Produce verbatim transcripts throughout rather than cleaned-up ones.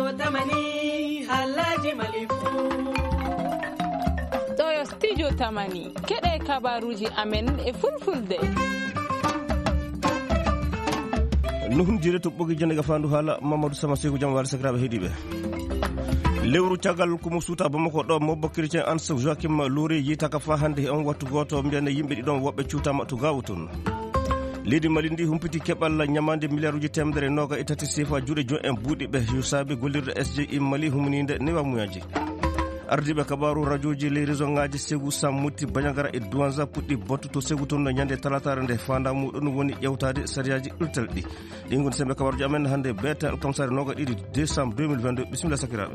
tamani Alhaji Malifu. Ɗo studio tamani keɗe kabaruji amen e fulfulde. Nuhun jire to ɓogi jande ga fandu hala Mamadou Sama Sekou jam wala sakraɓe heeɗiɓe. Lewru caggal ko mo suuta Bamako ɗo Mobbo Chrétien Anse Joachim Louri yitaka fa hande on wattu goto mbiyane yimɓe ɗiɗon woɓɓe cuutama to gawutun. Leydi Mali ndi humpiti keɓal ñamande milliard uji temedere noga e tati sefa juuɗe jon en buuɗi ɓe yo saabi gollirde S J I Mali humnide newa muyaji. Ardiɓe kabaru radioji les réseau ngaji Ségou Sam Mouti Bagnagara e Douanza puɗɗi bottuto Ségou toon no ñande talatare nde fanda muɗum woni ƴewtade sariyaji ɗurtel ɗi. Ɗi goni sembe kabaruji amen hande bete alkamsare noga ɗiɗi décembre deux mille vingt-deux bisimilla sakiraɓe.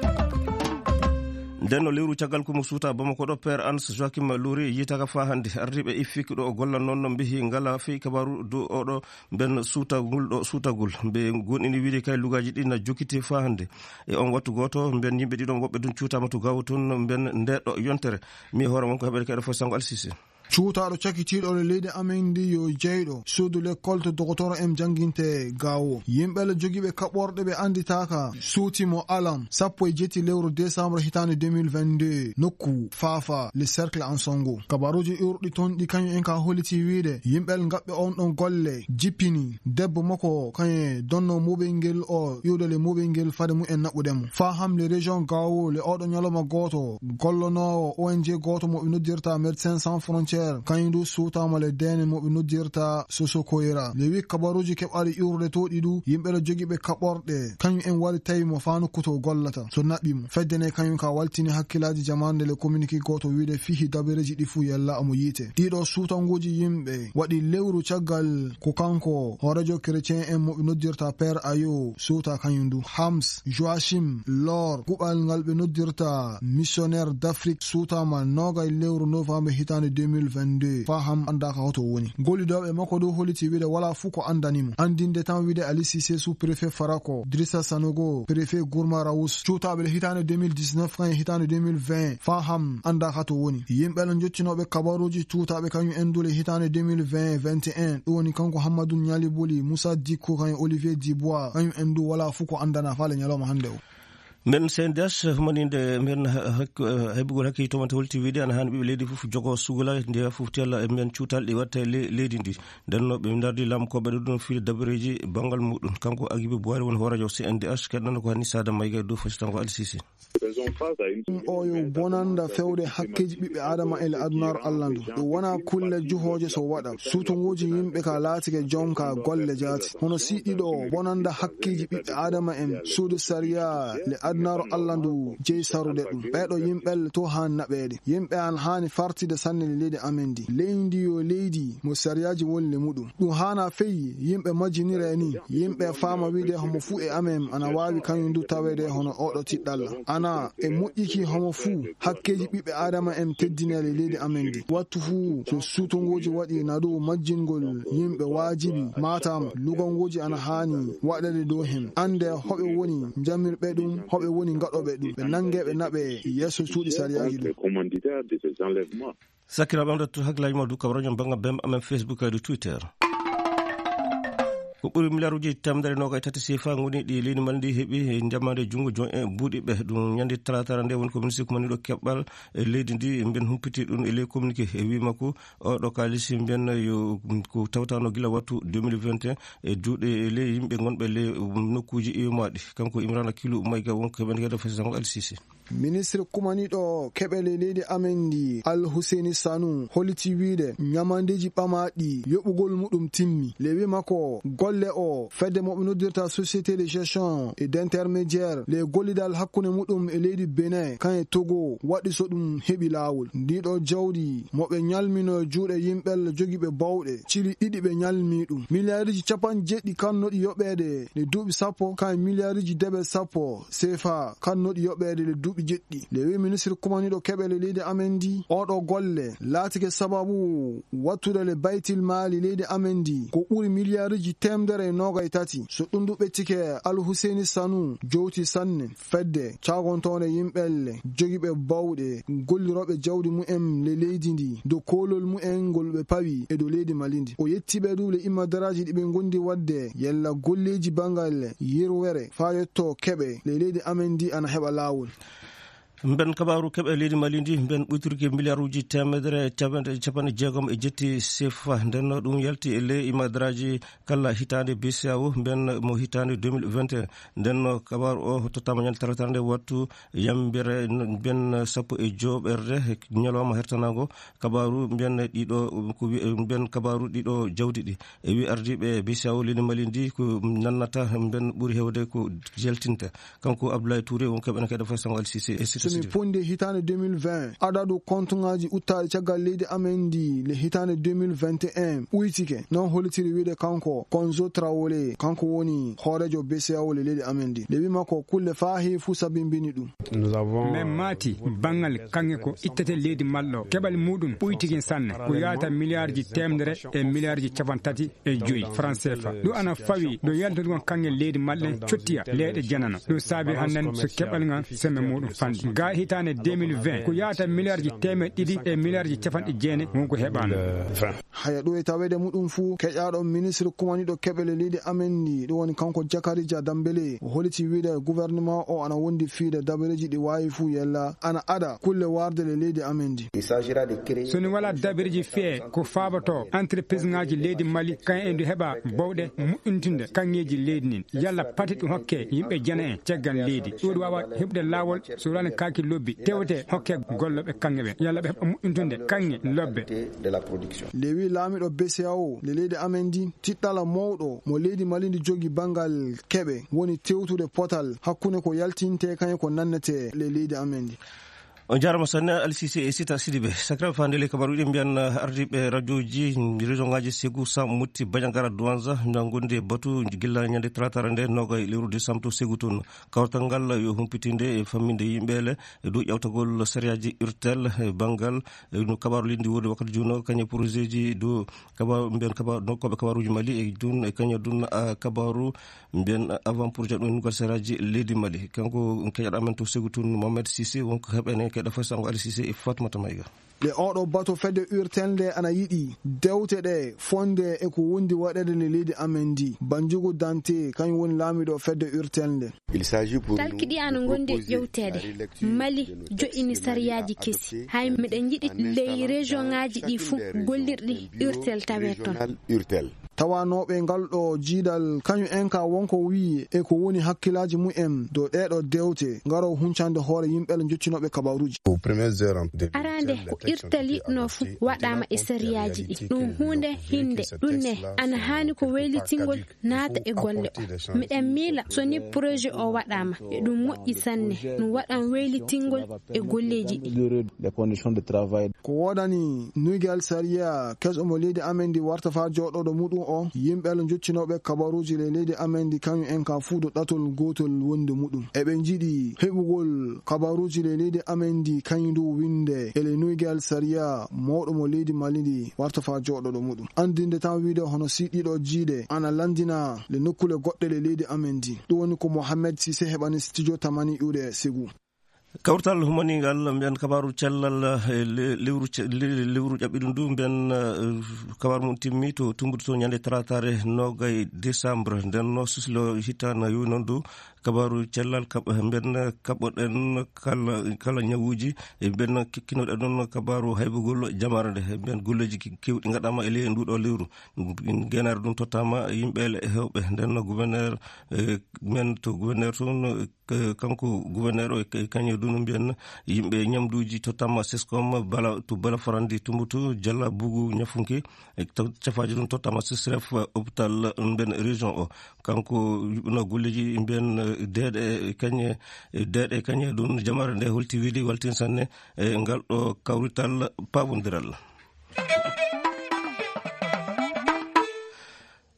Nden no lewru caggal ko mo suuta Bamako ɗo Père Anse Joachim Louri yitaka fa hande ardiɓe ifiki ɗo o golla noon no mbihi ngala feyi kabaru do oɗo ben suutagol ɗo suutagol ɓe gonɗini wiide kay lugaji ɗi na jokkiti fa hande e on wattu goto ben yimɓe ɗiɗon woɓɓe dun cuutama to gawu toon ben ndeɗo yontere mi hoore wonko heɓede kayɗo fof Sango Alsisi. cuutaɗo cakitiɗo le leydi amen ndi yo jeyɗo suudu l'école to docteur em jangguinte gawo yimɓele joguiɓe kaɓorɗe ɓe anditaka suutimo alam sappo e jetti lewru décembre hitande deux mille vingt-deux nokku Fafa le cercle en Songo. Kabaruji urɗi toon ɗi kañum en ka holliti wiide yimɓel gaɓɓe on ɗon golle jippini debbo makko kañe donno moɓel ngel o iwdele moɓel ngel fade mum en naɓɓudemo fa ham le région gawo le oɗo ñalawma goto gollonowo O N G goto moɓe noddirta Médecins Sans Frontières kañum du suutama le dene moɓe noddirta Soso Koyra. Le wi kabaruji keɓaɗi iwrude to ɗiɗu yimɓele joguiɓe kaɓorɗe kañum en wari tawi mo fa nokkuto gollata so naɓɓimo feddene kañum ka waltini hakkillaji jamande le communiqué goto wiide fihi dabareji ɗi fuu yalla omo yiite ɗiɗo suutanguji yimɓe waɗi lewru caggal ko kanko horejo chrétien en moɓe noddirta Père Ayo suuta kañum du Hams Joachim Lor kuɓal ngal ɓe noddirta missionnaire d'Afrique suutama noga lewru novembre hitande deux mille vingt-deux fa ham andaka hoto woni gollidoɓe makko do holiti wiide wala fuu ko andanimo andinde tan wiide Ali Cissé sous préfet Farako Drissa Sanogo préfet Gourma Rawus cuutaɓe le hitande deux mille dix-neuf kan hitande deux mille vingt fa ham andaka to woni yimɓe jottinoɓe kabaruji tuutaɓe kañum endule hitande deux mille vingt vingt et un ɗo woni kanko Hammadou Nyali Boli Moussa Dikko kañum Olivier Dibois kañum endu wala fuu ko andana fa le ñalawma hande o. Men C N D H humaninde men heɓugol hakkille to mante holti wiide ana hani ɓiɓe leydi fof jogo sugula nde fof tella men cuutal ɗi watta leydi ndi nden no ɓe dardi lamkoɓe ɗo ɗum fiide dabareji banggal muɗum kanko Aguibé Boari woni horajo C N D H keɗɗano ko hanni Sada Mayga dow Tango Alsisi. oyo bonanda fewde hakkeji ɓiɓɓe adama ele adunaru Allah ndu ɗum wona kulle juhoje so waɗa suutunguji yimɓe ka laatike jonka golle jaati hono siɗiɗo bonanda hakkeji ɓiɓɓe adama en suudu sariya le adunaru Allah ndu jeyi sarude ɗum ɓeɗo yimɓel to han naɓede yimɓe an hani fartide sanne le leydi amen ndi leydi yo leydi mo sariyaji wonle muɗum ɗum hana feyi yimɓe majjinire ni yimɓe fama wiide homo fu e amen ana wawi kañum ndu tawede hono oɗo tiɗɗalla ana e moƴƴiki homo fuu hakkeji ɓiɓɓe adama en teddinele leydi amen ndi wattu fuu so suutongoji waɗi na dow majjingol yimɓe wajibi matam lugongoji ana hani waɗede dow hen ande hoɓe woni jamirɓe ɗum hoɓe woni gaɗoɓe ɗum ɓe nangeɓe naɓe yesso cuuɗi sariyaji ɗum. Sakiraɓe amdatto haklaji ma du kabaroñon banga bem amen Facebook e Twitter. Ko ɓuri milliard uji temedere noga e tati sefa ngoni ɗi leydi Mali ndi heeɓi jammande jungo jon e buuɗi ɓe ɗum ñande talatara nde woni ko ministre ko maniɗo keɓɓal e leydi ndi mbiyen humpiti ɗum e ley communiqué e wima ko oɗo kalisi mbiyen yo ko tawtano gila wattu deux mille vingt et un e juuɗe e ley yimɓe gonɓe ley nokkuji iwmaɗi kanko Imrana Kilou Mayga wonko keɓen kede Tango Alsisi. Ministre kumaniɗo keɓele leydi amen ndi Al Husseini Sanu holiti wiide ñamandeji ɓamaɗi yoɓugol muɗum timmi le wima ko golle o fedde moɓe noddirta société de gestion et d'intermédiaire le gollidal hakkunde muɗum e leydi Benin kan e Togo waɗi so ɗum heɓi lawol ndiɗo jawdi moɓe ñalmino juuɗe yimɓel jogiɓe bawɗe cili ɗiɗi ɓe ñalmi ɗum milliardji capan jeɗɗi kannoɗi yoɓede le duuɓi sappo kan milliardji deɓe sappo C F A kannoɗi yoɓede le duuɓi jeɗɗi le wi ministre kumaniɗo keɓele leydi amen ndi oɗo golle laatike sababu wattude le baytil maali leydi amen ndi ko ɓuri milliardji tem temdere noga itati so ɗum du ɓettike Alhuseni Sanu jowti sanne fedde cagontone yimɓelle jogiɓe bawɗe golliroɓe jawdi mu'en le leydi ndi do kolol mu'en ngol ɓe pawi e do leydi Malindi. O yettiɓe du le immadaraji ɗi ɓe gondi wadde yella golleji bangal yirwere fa yetto keɓe le leydi amen ndi ana heɓa lawol. Ben kabaru keɓe leydi Malindi ben ɓuyturki milliarduji temedere capanɗe jeegom e jetti sefa nden ɗum yalti e ley imadaraji kala hitande B C A O ben mo hitande deux mille vingt et un nden kabaru o tottama ñande taratare nde wattu yambere ben sappo e jooɓerde ñalawma hertanago kabaru ben ɗiɗo ko ben kabaru ɗiɗo jawdi ɗi e wi ardiɓe B C A O leydi Malindi ko nannata ben ɓuuri hewde ko jeltinta kanko Abdoulaye Touré on keɓene kede façon Al Cissé e mi ponde hitande deux mille vingt adadu kontuŋaji uttaɗi caggal leydi amen ndi le hitande deux mille vingt et un ɓuytike non holitiri wiide kanko Konzo Traoré kanko woni hoorejo B C A O le leydi amen ndi le wima ko kulle fa heewi fu sabimbini ɗum men maati bangal kange ko ittete leydi malɗo keɓal muɗum ɓuytiki sanne ko yata milliardji temedere e milliardji capantati e joyi franc C F A ɗum ana fawi ɗo yaltude kon kange leydi malɗe cottiya leyɗe janano ɗum saabi hannen so keɓal ngal semme muɗum fandi ga hitande deux mille vingt ko yata milliardji temeɗe ɗiɗi e milliardji capanɗe jeene wonko heɓano haya ɗo e tawede muɗum fuu keƴaɗo ministre kumaniɗo keɓele leydi amen ndi ɗum woni kanko Jakarija Dambele o holiti wiide gouvernement o ana wondi fiide dabareji ɗi wawi fuu yella ana ada kulle warde le leydi amen ndi soni wala dabareji fee ko fabato entreprise ngaji leydi Mali kan en du heɓa bawɗe moƴƴintinde kanŋeji leydi nin yalla pati ɗum hokke yimɓe jana en caggal leydi ɗum wawa heɓde lawol so rani kaki lobbi tewte hokke golloɓe kanŋe ɓe yalla ɓe heɓa moƴƴintunde kanŋe lobbe lewi laamiɗo B C A O le leydi amen ndi tiɗɗala mawɗo mo leydi Malindi jogi bangal keɓe woni tewtude potal hakkunde ko yaltinte kañe ko nannete le leydi amen ndi. On jarama sanne Ali Cissé e Sita Sidibé sakiraɓe fandele kabaruɗi mbiyan ardiɓe radio ji région ngaji Ségou Sam Mouti Badiangara Douanza nda gondi e batu gilla ñande talatare nde noga e lewru décembre to Ségou toon kawtal ngal yo humpitinde e famminde yimɓele e dow ƴewtagol sériyaji urtel e banggal no kabaru lindi wurde wakkati juno kañe projet ji do kabaru mbiyan kabaru nokkoɓe kabaruji Mali e dun e kañe dun kabaru mbiyan avant projet ɗum nugol sériyaji leydi Mali kanko keƴaɗo amen to Ségou toon Mohamed Cissé wonko heɓene keɗa façon Ali Cissé e Fatmata Maïga le oɗo bato fedde urtelde ana yiɗi dewte ɗe fonde e ko wondi waɗede le leydi amen ndi Banjugu Dante kañum woni laamiɗo fedde urtelde talkiɗi ana gonde ƴewtede Mali joƴini sariyaji kesi hay miɗen jiɗi ley région ngaji ɗi fuu gollirɗi urtel tawe toon tawanoɓe ngal ɗo jiidal kañum en ka wonko wi e ko woni hakkillaji mu'en dow ɗeɗo dewte ngaro huncande hoore yimɓele joccinoɓe kabaruji arande ko irtal yiɗno fuu waɗama e sériyaji ɗi ɗum hunde hinde ɗum ne ana hani ko waylitingol naata e golle o miɗen miila soni projet o waɗama e ɗum moƴƴi sanne ɗum waɗan waylitingol e golleji ɗi ko wodani nuygal sariya kesɗo mo leydi amen ndi warta fa joɗoɗo muɗum o yimɓele joccinoɓe kabaruji le leydi amen ndi kañum en ka fuu do ɗatol gotol wonde muɗum eɓe jiiɗi heɓugol kabaruji le leydi amen ndi kañum ndu winde ele nuygal sariya mawɗo mo leydi Mali ndi warta fa joɗoɗo muɗum andinde tan wiide hono siɗiɗo jiide ana landina le nokkule goɗɗe le leydi amen ndi ɗum woni ko Mohamed Cissé heɓani studio tamani iwde Ségou kawtal humanigal mbiyan kabaru cellal lewru lewru ƴaɓɓiɗum ndu mbiyan kabaru mum timmi to tumbude to ñande talatare nogay décembre nden no suslo hitana yo noon du kabaru cellal mbiyan kaɓoɗen kala kala ñawuji e mbiyan kikkinoɗe ɗon kabaru haybugol jamare nde mbiyan golleji kewɗi gaɗama e ley nduɗo lewru genare ɗum tottama yimɓele e hewɓe nden gouverneur men to gouverneur toon kanko gouverneur o e kañe ɗum mbiyan yimɓe ñamduji tottama sescom bala to bala farandi tumbutu jalla bugu ñafunki e cafaji ɗum tottama sesref hôpital mbiyan région o kanko yuɓino golleji mbiyan deeɗe kañe deeɗe kañe ɗum jamare nde holti wiide waltin sanne e ngal ɗo kawrital pawodiral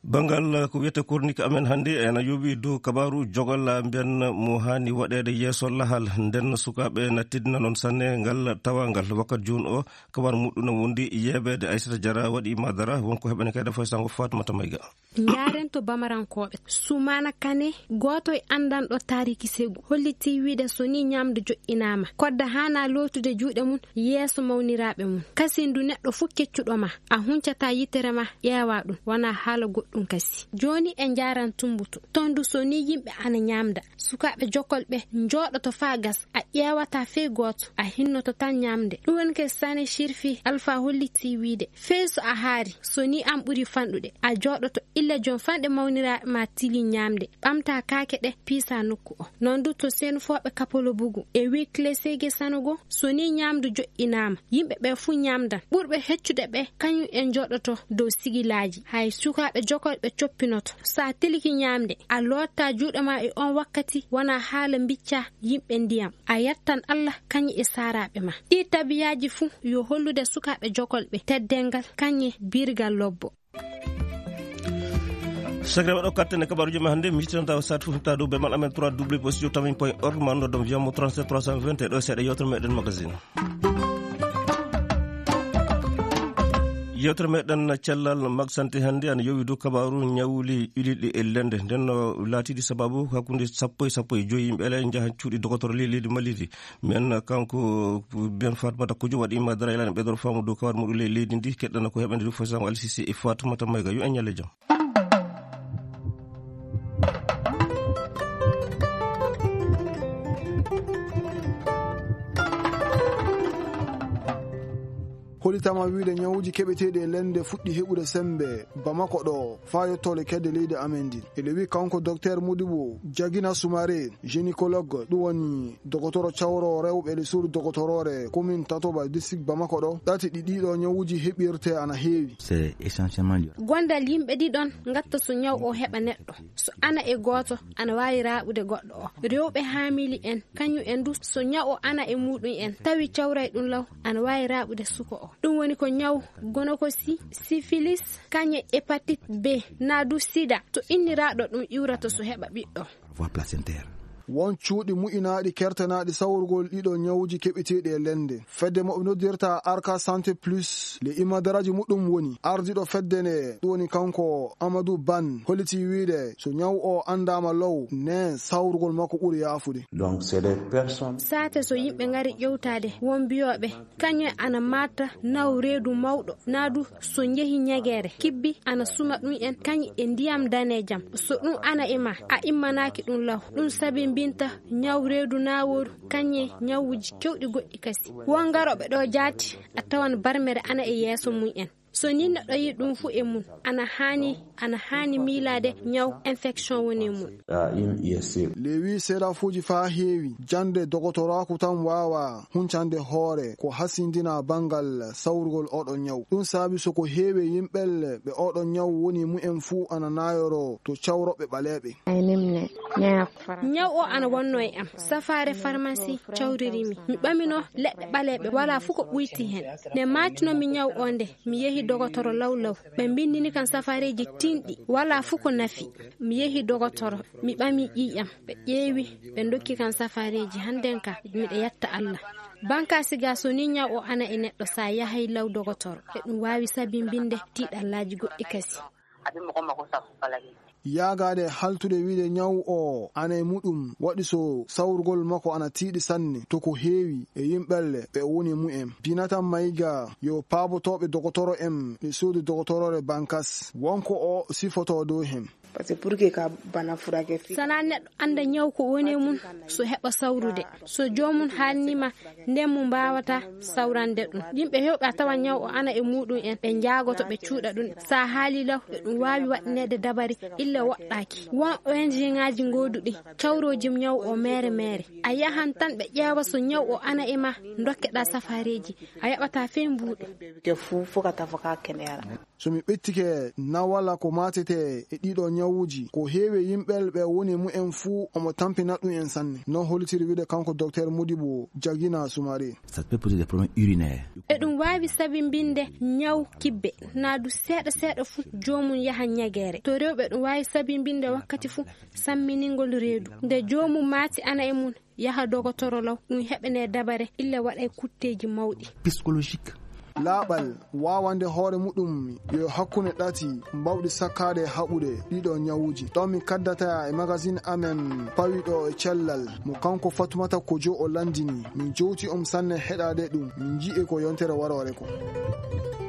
bangal ko wiyete chronique amen hande ena yobi do kabaru jogol ben mo hani wadede yeso lahal den sukabe na tidna non sanne ngal tawangal wakat jun o kabar muduna wondi yebede Aissata Diarra wadi madara wonko hebene kayda fay sango Fatoumata Mayga yaren to bamarankoɓe sumana kane goto e andan ɗo tariki segu holliti wiide so ni ñamde joƴƴinama kodda hana lotude juuɗe mum yeeso mawniraɓe mum kasindu neɗɗo fu keccuɗo ma a huncata yitere ma ƴeewa ɗum wona haala goɗɗum kasi joni e jaran tumbutu tondu so ni yimɓe ana ñamda sukaɓe jokolɓe jooɗoto fa gas a ƴeewata fe goto a hinnoto tan ñamde ɗum woni ke sane shirfi alpha holliti wiide fe so a haari so ni an ɓuuri fanɗude a jooɗoto illa jon fanɗe mawniraɓe ma tili ñamde ɓamta kake ɗe piisa nokku o non du to sen foɓe kapolo bugu e wi clesege sanogo so ni ñamdu joƴƴinama yimɓe ɓe fu ñamdan ɓurɓe heccude ɓe kañum en joɗoto dow sigilaji hay sukaɓe jokolɓe coppinoto sa tiliki ñamde a lotta juuɗe ma e on wakkati wona haala bicca yimɓe ndiyam a yettan Allah kañum e saraɓe ma ɗi tabiyaji fu yo hollude sukaɓe jokolɓe teddengal kañum birgal lobbo Sagre waɗo kattene kabaruji ma hande mi tan taw sat fu ta do be mal amen trois w point studio tamin point org man no dom jamo trente-sept trois cent vingt ɗo seeɗa yewtere meɗen magazine yewtere meɗen cellal magsante hande ana yowi dow kabaru ñawli uliɗi e lende nden laatiɗi sababu hakkude sappo e sappo e joyi yimɓe ele jaha cuuɗi dogotoro leydi mallidi men kanko ben Fatoumata Kodjo waɗima dara elani ɓeɗoro faamu dow kawar muɗum leydi ndi keɗɗana ko heɓande fof sango Alsisi e Fatoumata Mayga yo en ñalle jaam holitama wiide ñawuji keɓeteɗi e lende fuɗɗi heɓude sembe bamako ɗo fa yettole kedde leydi amen ndi ele wi kanko docteur Modibo Jagina Soumaré gynécologue ɗum woni dogotoro cawro rewɓe le suudu dogotorore commune Tatoba district Bamako ɗo ɗati ɗiɗiɗo ñawuji heɓirte ana heewi c'est essentiellement gondal yimɓe ɗiɗon gatta so ñaw o heɓa neɗɗo so ana e goto ana wawi raɓude goɗɗo o rewɓe hamili en kañum en du so ñaw o ana e muɗum en tawi cawray ɗum law ana wawi raɓude suko o ɗum woni ko ñaw gonokosi syphilis kañe hépatite B na du sida to inniraɗo ɗum iwrata so heɓa ɓiɗɗo voie placentaire won cuuɗi mu'inaɗi kertanaɗi sawrugol ɗiɗo ñawuji keɓeteɗi e lende fedde moɓe noddirta Arca Santé Plus le imadaraji muɗum woni ardiɗo fedde nde ɗum woni kanko Amadou Ban holliti wiide so ñaw o andama law ne sawrugol makko ɓuuri yaafude donc c'est des personnes sate so yimɓe ngari ƴewtade won mbiyoɓe kañum ana mata naw reedu mawɗo naadu so jeehi ñagere kibbi ana suma ɗum en kañum e ndiyam danejam so ɗum ana ema a immanaki ɗum law ɗum sabi binta ñaw reedu naworu kañe ñawuji kewɗi goɗɗi kasi won garoɓe ɗo jaati a tawan barmere ana e yeeso mum en so ni neɗɗo yi ɗum fu e mum ana hani ana hani milade ñaw infection woni mum lewi seeɗafuji fa heewi jande dogotoraku tan wawa huncande hoore ko hasindina bangal sawrugol oɗon ñaw ɗum saabi soko heewi yimɓelle ɓe oɗon ñaw woni mu'en fu ana nayoro to cawroɓe ɓaleɓe ñaw o ana wonno e am safare pharmacie cawririmi mi ɓamino leɗɗe ɓaleɓe wala fu ko ɓuyti hen nde matinomi ñaw o nde mi yehi dogotoro lawlaw ɓe bindini kan safareji tinɗi wala fu ko nafi mi yehi dogotoro mi ɓami ƴiƴam ɓe ƴeewi ɓe dokki kan safareji handen ka miɗa yetta Allah banka siga so ni ñaw o ana e neɗɗo sa yahay law dogotoro e ɗum wawi sabimbinde tiɗallaji goɗɗi kasi yagade haltude wiide ñaw o ana e muɗum waɗi so sawrugol makko ana tiiɗi sanne to ko heewi e yimɓelle ɓe woni mu'en Binata Mayga yo paabotoɓe dogotoro en e suudu dogotorore Bankas wonko o sifoto dow hen parce que pour que ka bana furake fi sana neɗɗo anda ñaw ko woni mum so heɓa sawrude so jomum haalnima nden mo mbawata sawrande ɗum yimɓe hewɓe a tawa ñaw o ana e muɗum en ɓe jaagoto ɓe cuuɗa ɗum sa haali law e ɗum wawi waɗinede dabari illa woɗɗaki won O N G ngaji goduɗi cawroji ñaw o mere mere a yahan tan ɓe ƴeewa so ñaw o ana e ma dokkeɗa safareji a yaɓata fe mbuɗo ke fu fokata foka kenera so mi ɓettike na wala ko matete e ɗiɗo ñawuji ko heewi yimɓel ɓe woni mu'en fuu omo tampina ɗum en sanne non holitiri wiide kanko docteur Modibo Jagina Soumaré ça peut poser des problèmes urinaires e ɗum wawi sabi binde ñaw kibbe na du seeɗa seeɗa fu jomum yaha nyagere to rewɓe ɗum wawi sabimbinde wakkati fu samminingol reedu nde jomum maati ana e mun yaha dogotoro law ɗum heɓene dabare illa waɗa kutteji mawɗi psychologique. laaɓal wawande hoore muɗum yo hakkunde ɗati mbawɗi sakkade haɓude ɗiɗo nyawuji ɗon mi kaddata e magazine amen pawiɗo e cellal mo kanko Fatumata Kojo o landini min jowti om sanne heɗade ɗum min ji'e ko yontere warore ko.